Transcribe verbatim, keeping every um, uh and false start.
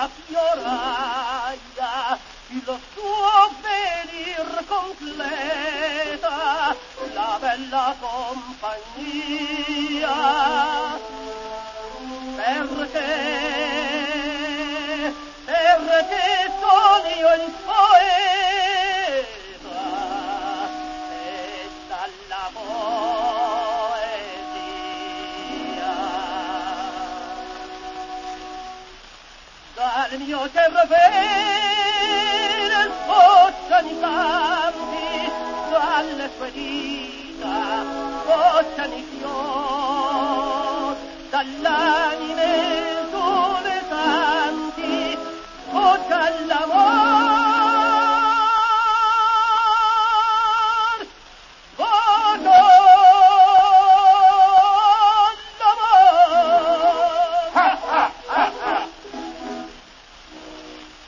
la fioraia, il suo venir completa la bella compagnia. Perché, perché sono io il poeta e dalla poesia. Dal mio cervello sbocciano i campi, dalle sue dita sbocciano i fiori, dalla